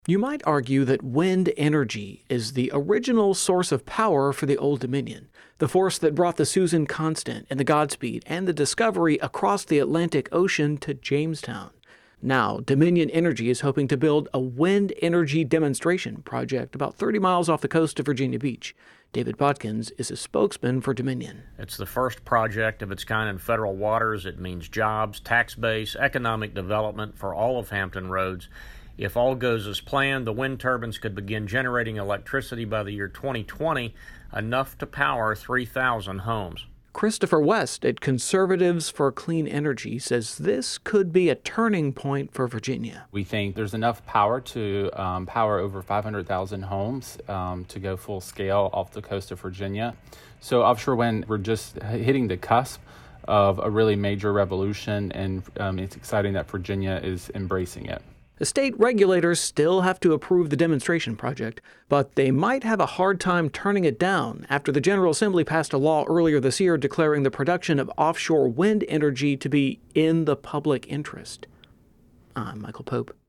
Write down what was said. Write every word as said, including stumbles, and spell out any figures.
You might argue that wind energy is the original source of power for the Old Dominion, the force that brought the Susan Constant and the Godspeed and the Discovery across the Atlantic Ocean to Jamestown. Now, Dominion Energy is hoping to build a wind energy demonstration project about thirty miles off the coast of Virginia Beach. David Botkins is a spokesman for Dominion. It's the first project of its kind in federal waters. It means jobs, tax base, economic development for all of Hampton Roads. If all goes as planned, the wind turbines could begin generating electricity by the year twenty twenty, enough to power three thousand homes. Christopher West at Conservatives for Clean Energy says this could be a turning point for Virginia. We think there's enough power to um, power over five hundred thousand homes um, to go full scale off the coast of Virginia. So offshore wind, we're just hitting the cusp of a really major revolution, and um, it's exciting that Virginia is embracing it. The state regulators still have to approve the demonstration project, but they might have a hard time turning it down after the General Assembly passed a law earlier this year declaring the production of offshore wind energy to be in the public interest. I'm Michael Pope.